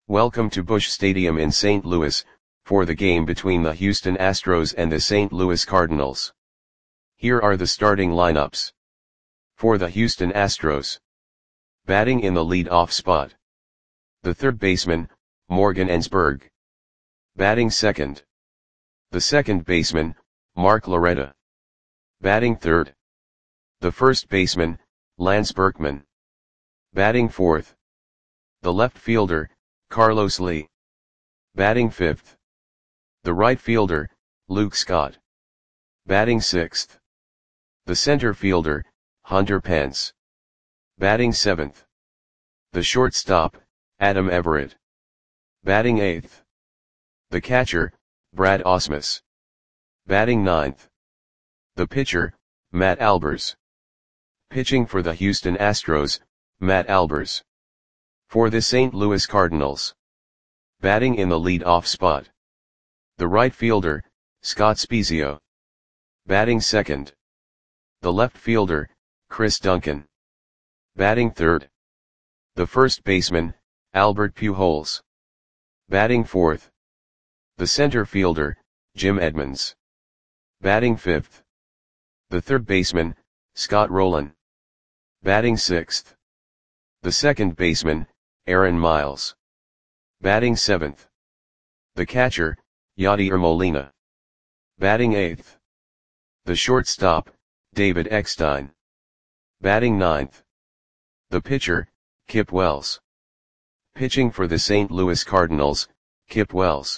Welcome to Busch Stadium in St. Louis, for the game between the Houston Astros and the St. Louis Cardinals. Here are the starting lineups. For the Houston Astros. Batting in the lead-off spot. The third baseman, Morgan Ensberg. Batting second. The second baseman, Mark Loretta. Batting third. The first baseman, Lance Berkman. Batting fourth. The left fielder, Carlos Lee. Batting fifth. The right fielder, Luke Scott. Batting sixth. The center fielder, Hunter Pence. Batting seventh. The shortstop, Adam Everett. Batting eighth. The catcher, Brad Ausmus. Batting ninth. The pitcher, Matt Albers. Pitching for the Houston Astros, Matt Albers. For the St. Louis Cardinals. Batting in the lead-off spot. The right fielder, Scott Spiezio. Batting second. The left fielder, Chris Duncan. Batting third. The first baseman, Albert Pujols. Batting fourth. The center fielder, Jim Edmonds. Batting fifth. The third baseman, Scott Rolen. Batting sixth. The second baseman, Aaron Miles. Batting seventh. The catcher, Yadier Molina. Batting eighth. The shortstop, David Eckstein. Batting ninth. The pitcher, Kip Wells. Pitching for the St. Louis Cardinals, Kip Wells.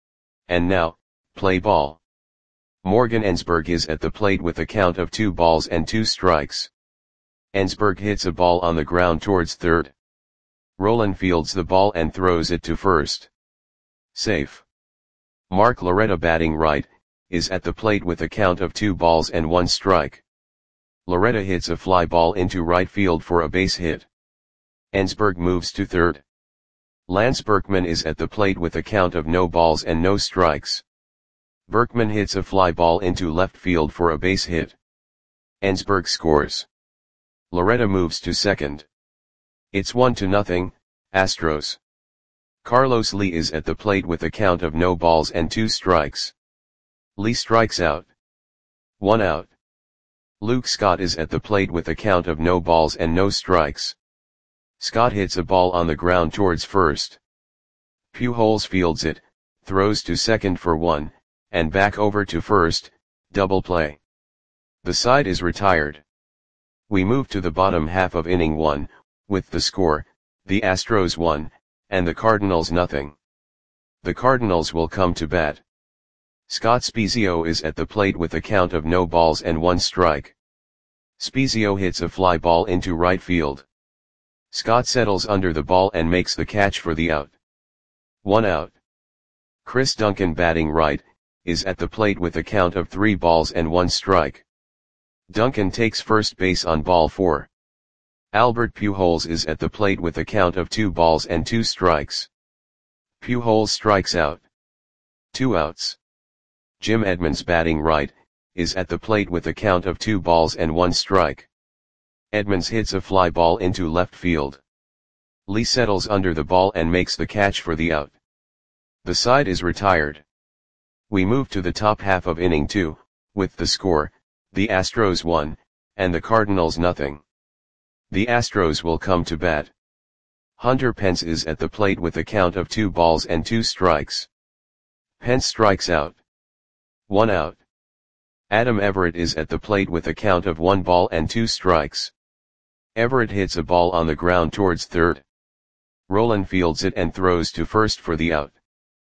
And now, play ball. Morgan Ensberg is at the plate with a count of 2 balls and 2 strikes. Ensberg hits a ball on the ground towards third. Rolen fields the ball and throws it to first. Safe. Mark Loretta, batting right, is at the plate with a count of 2 balls and 1 strike. Loretta hits a fly ball into right field for a base hit. Ensberg moves to third. Lance Berkman is at the plate with a count of no balls and no strikes. Berkman hits a fly ball into left field for a base hit. Ensberg scores. Loretta moves to second. It's 1-0, Astros. Carlos Lee is at the plate with a count of no balls and 2 strikes. Lee strikes out. 1 out. Luke Scott is at the plate with a count of no balls and no strikes. Scott hits a ball on the ground towards first. Pujols fields it, throws to second for 1, and back over to first, double play. The side is retired. We move to the bottom half of inning 1, with the score, the Astros 1, and the Cardinals 0. The Cardinals will come to bat. Scott Spiezio is at the plate with a count of no balls and 1 strike. Spiezio hits a fly ball into right field. Scott settles under the ball and makes the catch for the out. 1 out. Chris Duncan, batting right, is at the plate with a count of 3 balls and 1 strike. Duncan takes first base on ball 4. Albert Pujols is at the plate with a count of 2 balls and 2 strikes. Pujols strikes out. 2 outs. Jim Edmonds, batting right, is at the plate with a count of 2 balls and 1 strike. Edmonds hits a fly ball into left field. Lee settles under the ball and makes the catch for the out. The side is retired. We move to the top half of inning 2, with the score, the Astros 1, and the Cardinals 0. The Astros will come to bat. Hunter Pence is at the plate with a count of 2 balls and 2 strikes. Pence strikes out. 1 out. Adam Everett is at the plate with a count of 1 ball and 2 strikes. Everett hits a ball on the ground towards third. Rolen fields it and throws to first for the out.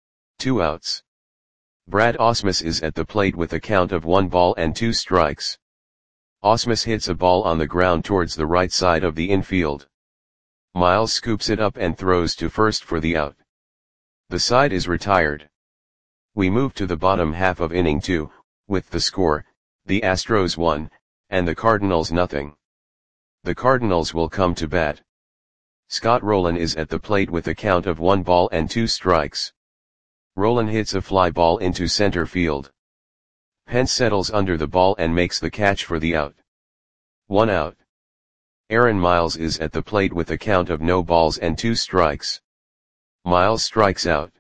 2 outs. Brad Ausmus is at the plate with a count of 1 ball and 2 strikes. Ausmus hits a ball on the ground towards the right side of the infield. Miles scoops it up and throws to first for the out. The side is retired. We move to the bottom half of inning 2, with the score, the Astros 1, and the Cardinals 0. The Cardinals will come to bat. Scott Rolen is at the plate with a count of 1 ball and 2 strikes. Rolen hits a fly ball into center field. Pence settles under the ball and makes the catch for the out. 1 out. Aaron Miles is at the plate with a count of no balls and 2 strikes. Miles strikes out.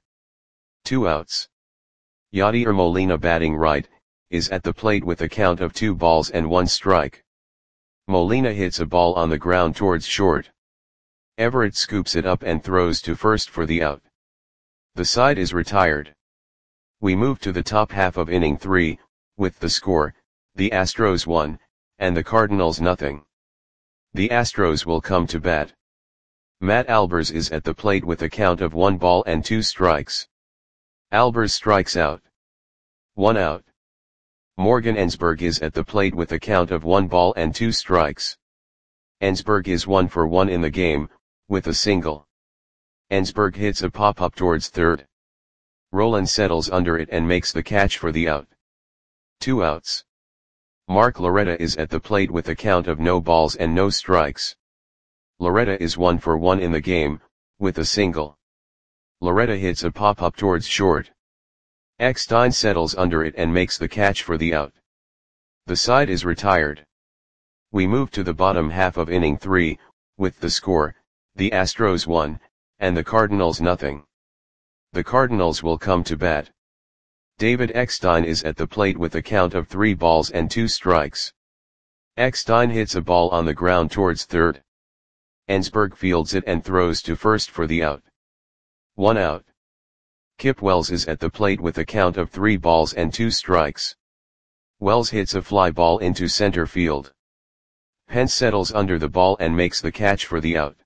2 outs. Yadier Molina batting right, is at the plate with a count of 2 balls and 1 strike. Molina hits a ball on the ground towards short. Everett scoops it up and throws to first for the out. The side is retired. We move to the top half of inning 3, with the score, the Astros 1, and the Cardinals nothing. The Astros will come to bat. Matt Albers is at the plate with a count of 1 ball and 2 strikes. Albers strikes out. 1 out. Morgan Ensberg is at the plate with a count of 1 ball and 2 strikes. Ensberg is 1 for 1 in the game, with a single. Ensberg hits a pop-up towards third. Rolen settles under it and makes the catch for the out. 2 outs. Mark Loretta is at the plate with a count of no balls and no strikes. Loretta is 1 for 1 in the game, with a single. Loretta hits a pop-up towards short. Eckstein settles under it and makes the catch for the out. The side is retired. We move to the bottom half of inning 3, with the score, the Astros 1, and the Cardinals nothing. The Cardinals will come to bat. David Eckstein is at the plate with a count of 3 balls and 2 strikes. Eckstein hits a ball on the ground towards third. Ensberg fields it and throws to first for the out. 1 out. Kip Wells is at the plate with a count of 3 balls and 2 strikes. Wells hits a fly ball into center field. Pence settles under the ball and makes the catch for the out.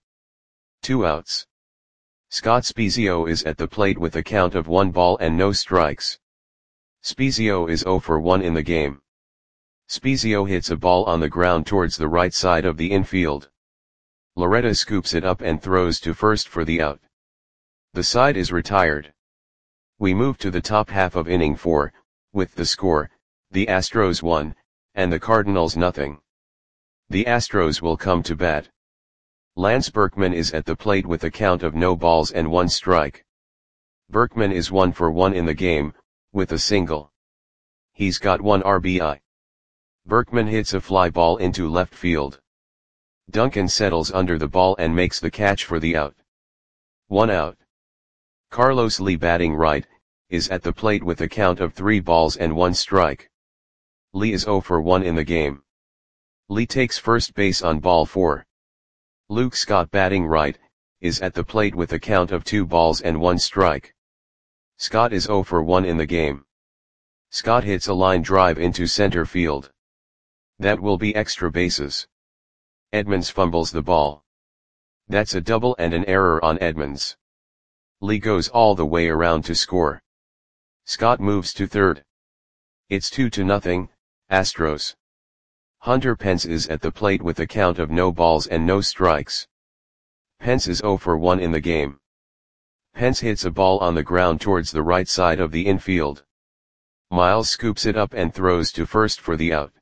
2 outs. Scott Spiezio is at the plate with a count of 1 ball and no strikes. Spiezio is 0 for 1 in the game. Spiezio hits a ball on the ground towards the right side of the infield. Loretta scoops it up and throws to first for the out. The side is retired. We move to the top half of inning 4, with the score, the Astros 1, and the Cardinals nothing. The Astros will come to bat. Lance Berkman is at the plate with a count of no balls and 1 strike. Berkman is 1 for 1 in the game, with a single. He's got 1 RBI. Berkman hits a fly ball into left field. Duncan settles under the ball and makes the catch for the out. 1 out. Carlos Lee batting right, is at the plate with a count of 3 balls and 1 strike. Lee is 0 for 1 in the game. Lee takes first base on ball 4. Luke Scott batting right, is at the plate with a count of 2 balls and 1 strike. Scott is 0 for 1 in the game. Scott hits a line drive into center field. That will be extra bases. Edmonds fumbles the ball. That's a double and an error on Edmonds. Lee goes all the way around to score. Scott moves to third. It's 2-0, Astros. Hunter Pence is at the plate with a count of no balls and no strikes. Pence is 0 for 1 in the game. Pence hits a ball on the ground towards the right side of the infield. Miles scoops it up and throws to first for the out.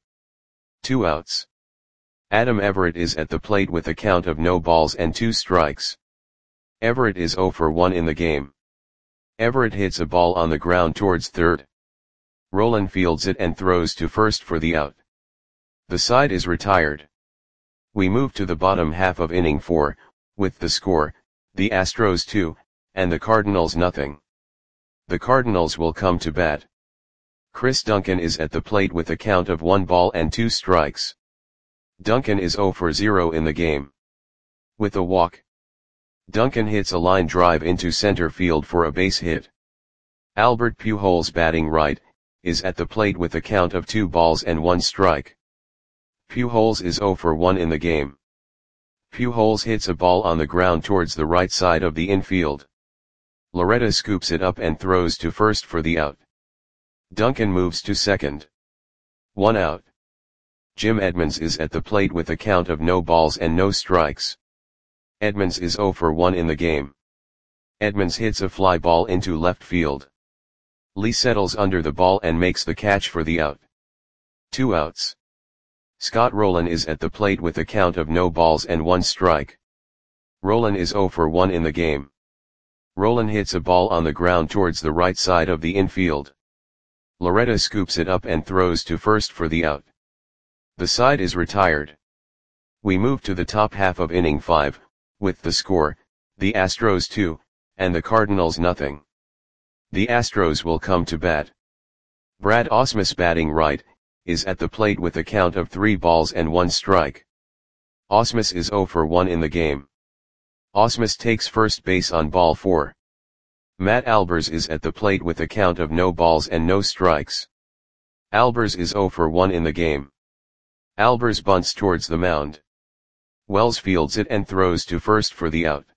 2 outs. Adam Everett is at the plate with a count of no balls and 2 strikes. Everett is 0 for 1 in the game. Everett hits a ball on the ground towards third. Rolen fields it and throws to first for the out. The side is retired. We move to the bottom half of inning 4, with the score, the Astros 2, and the Cardinals nothing. The Cardinals will come to bat. Chris Duncan is at the plate with a count of 1 ball and 2 strikes. Duncan is 0 for 0 in the game. With a walk. Duncan hits a line drive into center field for a base hit. Albert Pujols batting right, is at the plate with a count of 2 balls and 1 strike. Pujols is 0 for 1 in the game. Pujols hits a ball on the ground towards the right side of the infield. Loretta scoops it up and throws to first for the out. Duncan moves to second. 1 out. Jim Edmonds is at the plate with a count of no balls and no strikes. Edmonds is 0 for 1 in the game. Edmonds hits a fly ball into left field. Lee settles under the ball and makes the catch for the out. 2 outs. Scott Rolen is at the plate with a count of no balls and 1 strike. Rolen is 0 for 1 in the game. Rolen hits a ball on the ground towards the right side of the infield. Loretta scoops it up and throws to first for the out. The side is retired. We move to the top half of inning 5, with the score, the Astros 2, and the Cardinals nothing. The Astros will come to bat. Brad Ausmus batting right, is at the plate with a count of 3 balls and 1 strike. Ausmus is 0 for 1 in the game. Ausmus takes first base on ball 4. Matt Albers is at the plate with a count of no balls and no strikes. Albers is 0 for 1 in the game. Albers bunts towards the mound. Wells fields it and throws to first for the out.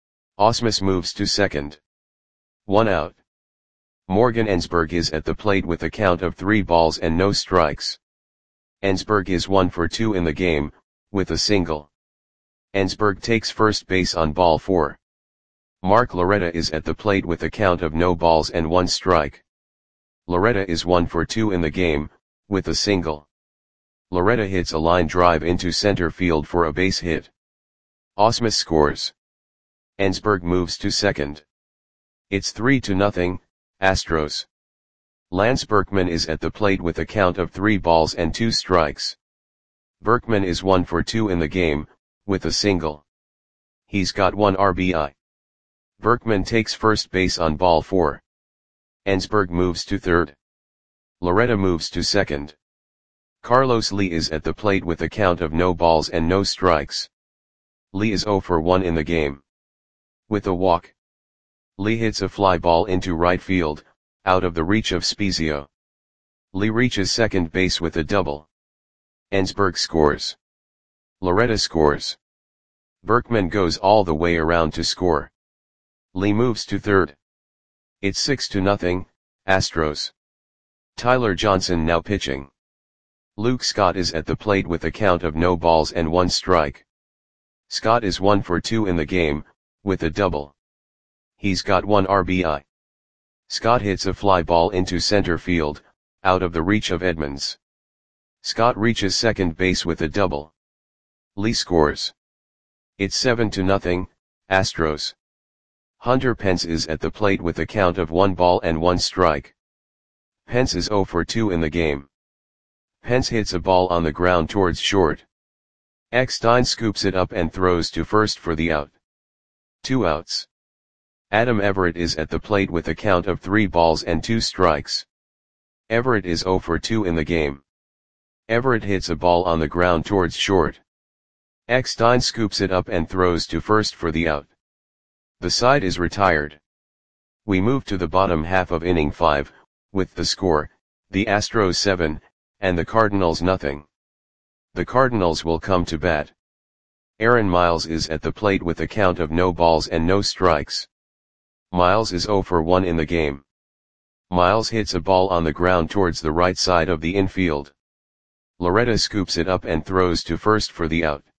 Ausmus moves to second. 1 out. Morgan Ensberg is at the plate with a count of 3 balls and no strikes. Ensberg is 1 for 2 in the game, with a single. Ensberg takes first base on ball 4. Mark Loretta is at the plate with a count of no balls and 1 strike. Loretta is 1 for 2 in the game, with a single. Loretta hits a line drive into center field for a base hit. Ausmus scores. Ensberg moves to second. It's 3-0, Astros. Lance Berkman is at the plate with a count of 3 balls and 2 strikes. Berkman is 1 for 2 in the game, with a single. He's got 1 RBI. Berkman takes first base on ball 4. Ensberg moves to third. Loretta moves to second. Carlos Lee is at the plate with a count of no balls and no strikes. Lee is 0 for 1 in the game. With a walk. Lee hits a fly ball into right field, out of the reach of Spezio. Lee reaches second base with a double. Ensberg scores. Loretta scores. Berkman goes all the way around to score. Lee moves to third. It's 6-0, Astros. Tyler Johnson now pitching. Luke Scott is at the plate with a count of no balls and 1 strike. Scott is 1 for 2 in the game, with a double. He's got 1 RBI. Scott hits a fly ball into center field, out of the reach of Edmonds. Scott reaches second base with a double. Lee scores. It's 7-0, Astros. Hunter Pence is at the plate with a count of 1 ball and 1 strike. Pence is 0 for 2 in the game. Pence hits a ball on the ground towards short. Eckstein scoops it up and throws to first for the out. 2 outs. Adam Everett is at the plate with a count of 3 balls and 2 strikes. Everett is 0 for 2 in the game. Everett hits a ball on the ground towards short. Eckstein scoops it up and throws to first for the out. The side is retired. We move to the bottom half of inning 5, with the score, the Astros 7, and the Cardinals nothing. The Cardinals will come to bat. Aaron Miles is at the plate with a count of no balls and no strikes. Miles is 0 for 1 in the game. Miles hits a ball on the ground towards the right side of the infield. Loretta scoops it up and throws to first for the out.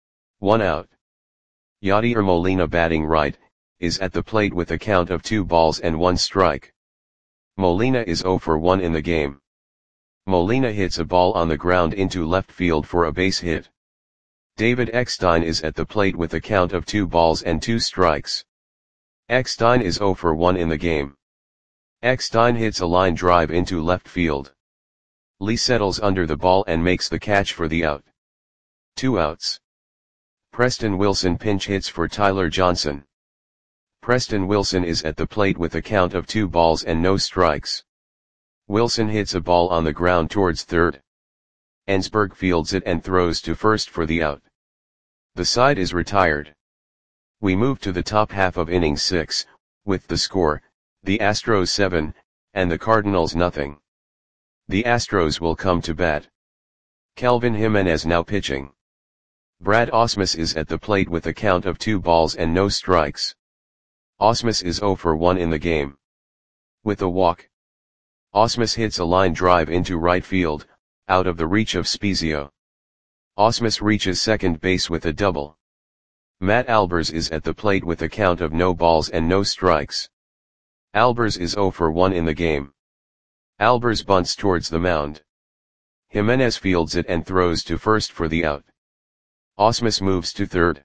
1 out. Yadier Molina batting right, is at the plate with a count of 2 balls and 1 strike. Molina is 0 for 1 in the game. Molina hits a ball on the ground into left field for a base hit. David Eckstein is at the plate with a count of 2 balls and 2 strikes. Eckstein is 0 for 1 in the game. Eckstein hits a line drive into left field. Lee settles under the ball and makes the catch for the out. 2 outs. Preston Wilson pinch hits for Tyler Johnson. Preston Wilson is at the plate with a count of 2 balls and no strikes. Wilson hits a ball on the ground towards third. Ensberg fields it and throws to first for the out. The side is retired. We move to the top half of inning 6, with the score, the Astros 7, and the Cardinals nothing. The Astros will come to bat. Kelvin Jimenez now pitching. Brad Ausmus is at the plate with a count of 2 balls and no strikes. Ausmus is 0 for 1 in the game. With a walk. Ausmus hits a line drive into right field, out of the reach of Spezio. Ausmus reaches second base with a double. Matt Albers is at the plate with a count of no balls and no strikes. Albers is 0 for 1 in the game. Albers bunts towards the mound. Jimenez fields it and throws to first for the out. Ausmus moves to third.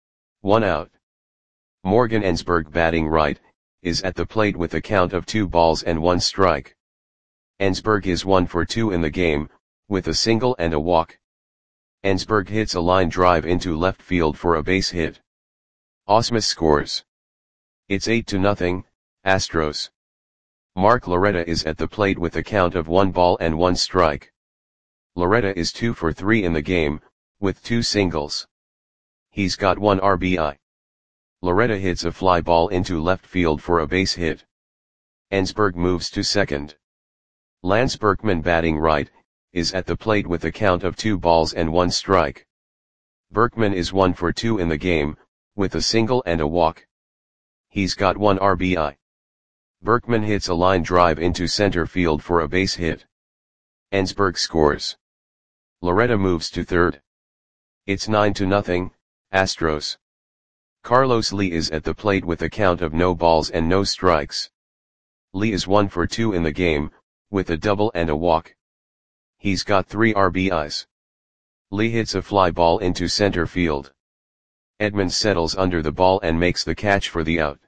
1 out. Morgan Ensberg batting right, is at the plate with a count of 2 balls and 1 strike. Ensberg is 1 for 2 in the game, with a single and a walk. Ensberg hits a line drive into left field for a base hit. Ausmus scores. It's 8-0, Astros. Mark Loretta is at the plate with a count of 1 ball and 1 strike. Loretta is 2 for 3 in the game, with 2 singles. He's got 1 RBI. Loretta hits a fly ball into left field for a base hit. Ensberg moves to second. Lance Berkman, batting right, is at the plate with a count of 2 balls and 1 strike. Berkman is 1 for 2 in the game, with a single and a walk. He's got 1 RBI. Berkman hits a line drive into center field for a base hit. Ensberg scores. Loretta moves to third. It's 9-0, Astros. Carlos Lee is at the plate with a count of no balls and no strikes. Lee is 1 for 2 in the game, with a double and a walk. He's got 3 RBIs. Lee hits a fly ball into center field. Edmonds settles under the ball and makes the catch for the out.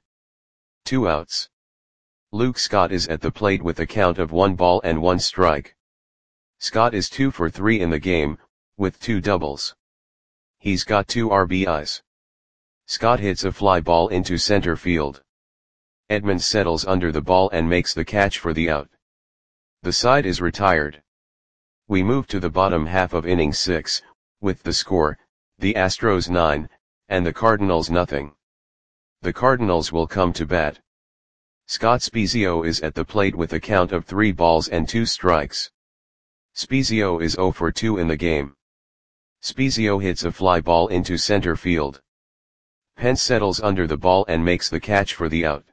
2 outs. Luke Scott is at the plate with a count of 1 ball and 1 strike. Scott is 2 for 3 in the game, with 2 doubles. He's got 2 RBIs. Scott hits a fly ball into center field. Edmonds settles under the ball and makes the catch for the out. The side is retired. We move to the bottom half of inning 6, with the score, the Astros 9, and the Cardinals nothing. The Cardinals will come to bat. Scott Spiezio is at the plate with a count of 3 balls and 2 strikes. Spiezio is 0 for 2 in the game. Spiezio hits a fly ball into center field. Pence settles under the ball and makes the catch for the out.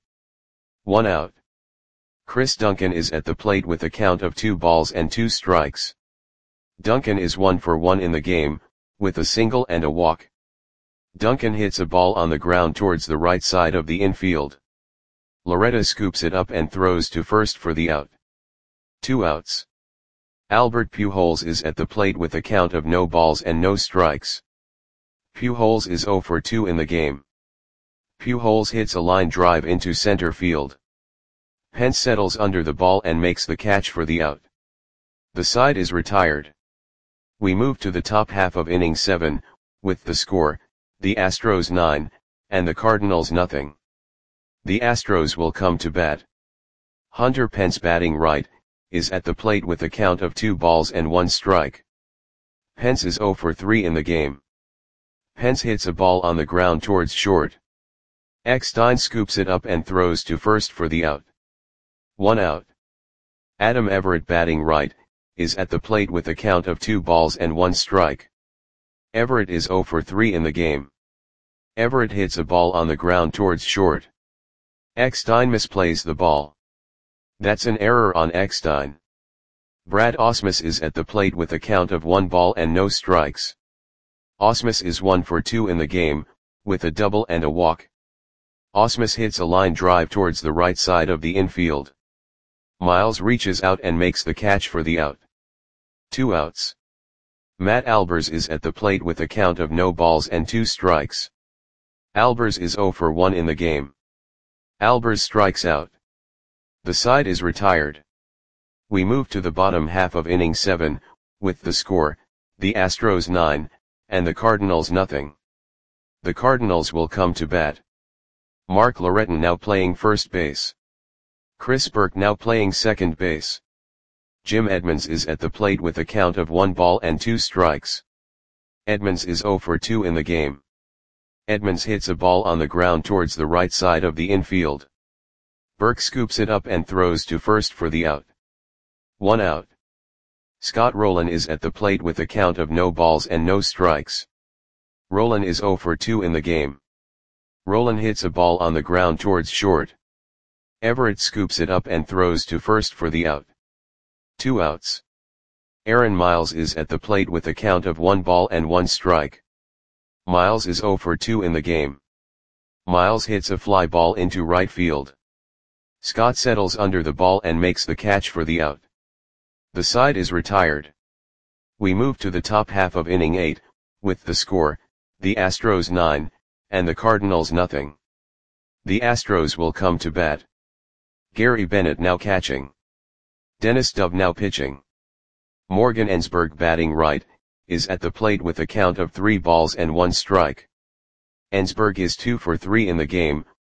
1 out. Chris Duncan is at the plate with a count of 2 balls and 2 strikes. Duncan is 1 for 1 in the game, with a single and a walk. Duncan hits a ball on the ground towards the right side of the infield. Loretta scoops it up and throws to first for the out. 2 outs. Albert Pujols is at the plate with a count of no balls and no strikes. Pujols is 0 for 2 in the game. Pujols hits a line drive into center field. Pence settles under the ball and makes the catch for the out. The side is retired. We move to the top half of inning 7, with the score, the Astros 9, and the Cardinals nothing. The Astros will come to bat. Hunter Pence, batting right, is at the plate with a count of 2 balls and 1 strike. Pence is 0 for 3 in the game. Pence hits a ball on the ground towards short. Eckstein scoops it up and throws to first for the out. 1 out. Adam Everett, batting right, is at the plate with a count of 2 balls and 1 strike. Everett is 0 for 3 in the game. Everett hits a ball on the ground towards short. Eckstein misplays the ball. That's an error on Eckstein. Brad Ausmus is at the plate with a count of 1 ball and no strikes. Ausmus is 1 for 2 in the game, with a double and a walk. Ausmus hits a line drive towards the right side of the infield. Miles reaches out and makes the catch for the out. 2 outs. Matt Albers is at the plate with a count of no balls and 2 strikes. Albers is 0 for 1 in the game. Albers strikes out. The side is retired. We move to the bottom half of inning 7, with the score, the Astros 9, and the Cardinals nothing. The Cardinals will come to bat. Mark Loretta now playing first base. Chris Burke now playing second base. Jim Edmonds is at the plate with a count of 1 ball and 2 strikes. Edmonds is 0 for 2 in the game. Edmonds hits a ball on the ground towards the right side of the infield. Burke scoops it up and throws to first for the out. 1 out. Scott Rowland is at the plate with a count of no balls and no strikes. Rowland is 0 for 2 in the game. Rowland hits a ball on the ground towards short. Everett scoops it up and throws to first for the out. 2 outs. Aaron Miles is at the plate with a count of 1 ball and 1 strike. Miles is 0 for 2 in the game. Miles hits a fly ball into right field. Scott settles under the ball and makes the catch for the out. The side is retired. We move to the top half of inning 8, with the score, the Astros 9, and the Cardinals nothing. The Astros will come to bat. Gary Bennett now catching. Dennis Dove now pitching. Morgan Ensberg, batting right, is at the plate with a count of 3 balls and 1 strike. Ensberg is 2 for 3 in the game,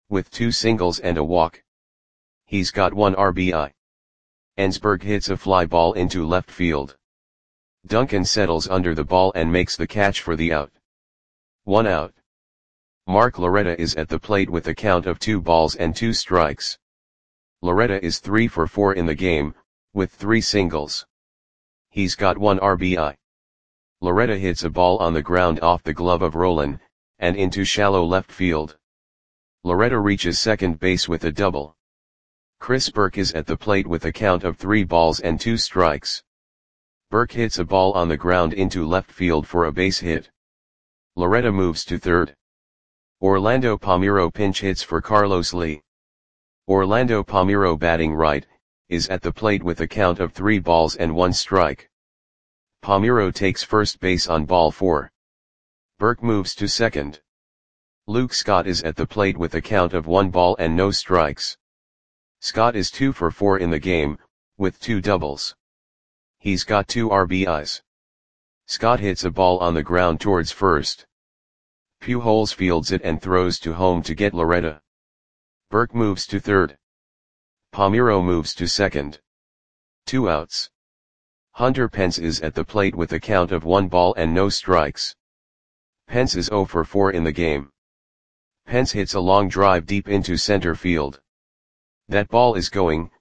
with 2 singles and a walk. He's got 1 RBI. Ensberg hits a fly ball into left field. Duncan settles under the ball and makes the catch for the out. 1 out. Mark Loretta is at the plate with a count of 2 balls and 2 strikes. Loretta is 3 for 4 in the game, with 3 singles. He's got 1 RBI. Loretta hits a ball on the ground off the glove of Rolen, and into shallow left field. Loretta reaches second base with a double. Chris Burke is at the plate with a count of 3 balls and 2 strikes. Burke hits a ball on the ground into left field for a base hit. Loretta moves to third. Orlando Palmeiro pinch hits for Carlos Lee. Orlando Palmeiro, batting right, is at the plate with a count of 3 balls and 1 strike. Palmeiro takes first base on ball 4. Burke moves to second. Luke Scott is at the plate with a count of 1 ball and no strikes. Scott is 2 for 4 in the game, with 2 doubles. He's got 2 RBIs. Scott hits a ball on the ground towards first. Pujols fields it and throws to home to get Loretta. Burke moves to third. Palmeiro moves to second. 2 outs. Hunter Pence is at the plate with a count of 1 ball and no strikes. Pence is 0 for 4 in the game. Pence hits a long drive deep into center field. That ball is gone.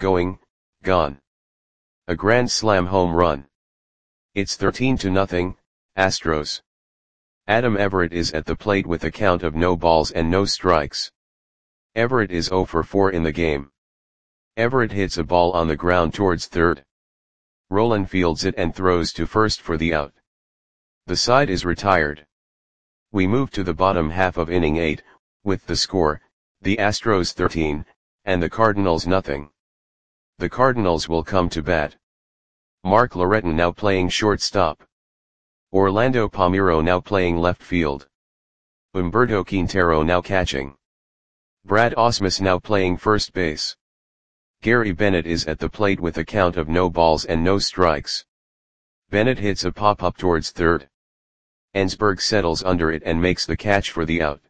A grand slam home run. It's 13-0, Astros. Adam Everett is at the plate with a count of no balls and no strikes. Everett is 0 for 4 in the game. Everett hits a ball on the ground towards third. Rolen fields it and throws to first for the out. The side is retired. We move to the bottom half of inning 8, with the score, the Astros 13, and the Cardinals nothing. The Cardinals will come to bat. Mark Loretta now playing shortstop. Orlando Palmeiro now playing left field. Humberto Quintero now catching. Brad Ausmus now playing first base. Gary Bennett is at the plate with a count of no balls and no strikes. Bennett hits a pop-up towards third. Ensberg settles under it and makes the catch for the out.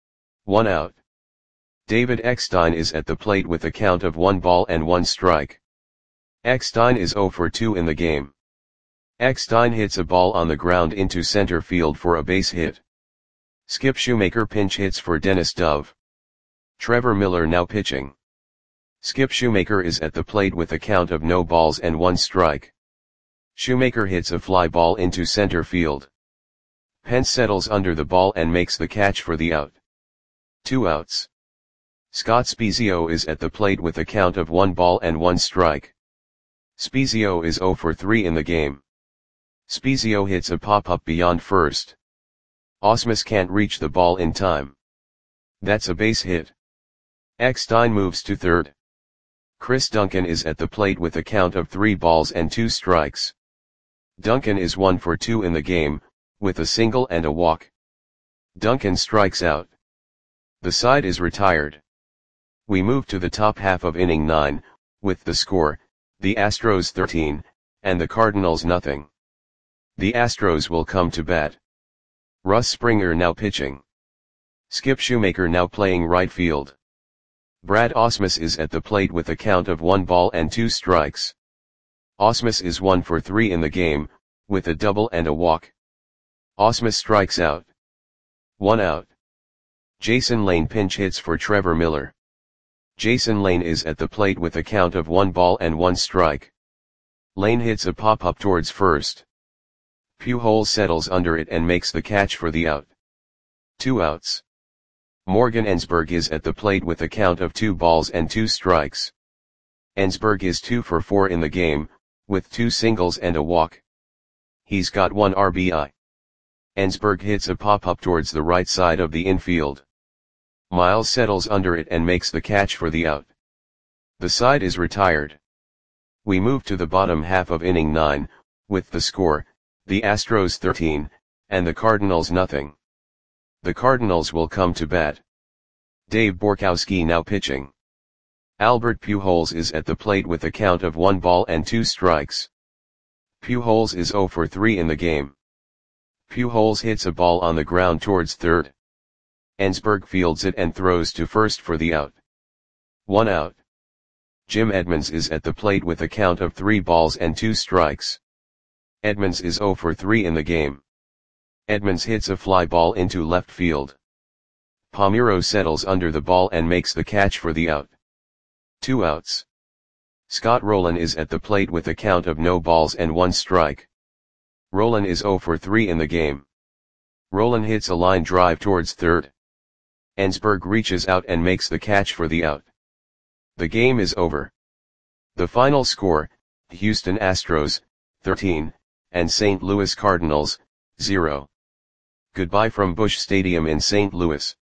1 out. David Eckstein is at the plate with a count of 1 ball and 1 strike. Eckstein is 0 for 2 in the game. Eckstein hits a ball on the ground into center field for a base hit. Skip Shoemaker pinch hits for Dennis Dove. Trevor Miller now pitching. Skip Shoemaker is at the plate with a count of no balls and 1 strike. Shoemaker hits a fly ball into center field. Pence settles under the ball and makes the catch for the out. 2 outs. Scott Spiezio is at the plate with a count of 1 ball and 1 strike. Spiezio is 0 for 3 in the game. Spiezio hits a pop-up beyond first. Ausmus can't reach the ball in time. That's a base hit. Eckstein moves to third. Chris Duncan is at the plate with a count of 3 balls and 2 strikes. Duncan is 1 for 2 in the game, with a single and a walk. Duncan strikes out. The side is retired. We move to the top half of inning 9, with the score, the Astros 13, and the Cardinals nothing. The Astros will come to bat. Russ Springer now pitching. Skip Shoemaker now playing right field. Brad Ausmus is at the plate with a count of 1 ball and 2 strikes. Ausmus is 1 for 3 in the game, with a double and a walk. Ausmus strikes out. 1 out. Jason Lane pinch hits for Trevor Miller. Jason Lane is at the plate with a count of 1 ball and 1 strike. Lane hits a pop-up towards first. Pujols settles under it and makes the catch for the out. 2 outs. Morgan Ensberg is at the plate with a count of 2 balls and 2 strikes. Ensberg is 2 for 4 in the game, with 2 singles and a walk. He's got 1 RBI. Ensberg hits a pop-up towards the right side of the infield. Miles settles under it and makes the catch for the out. The side is retired. We move to the bottom half of inning 9, with the score, the Astros 13, and the Cardinals nothing. The Cardinals will come to bat. Dave Borkowski now pitching. Albert Pujols is at the plate with a count of 1 ball and 2 strikes. Pujols is 0 for 3 in the game. Pujols hits a ball on the ground towards third. Ensberg fields it and throws to first for the out. 1 out. Jim Edmonds is at the plate with a count of 3 balls and 2 strikes. Edmonds is 0 for 3 in the game. Edmonds hits a fly ball into left field. Palmeiro settles under the ball and makes the catch for the out. 2 outs. Scott Rolen is at the plate with a count of no balls and 1 strike. Rolen is 0 for 3 in the game. Rolen hits a line drive towards third. Ensberg reaches out and makes the catch for the out. The game is over. The final score, Houston Astros, 13, and St. Louis Cardinals, 0. Goodbye from Busch Stadium in St. Louis.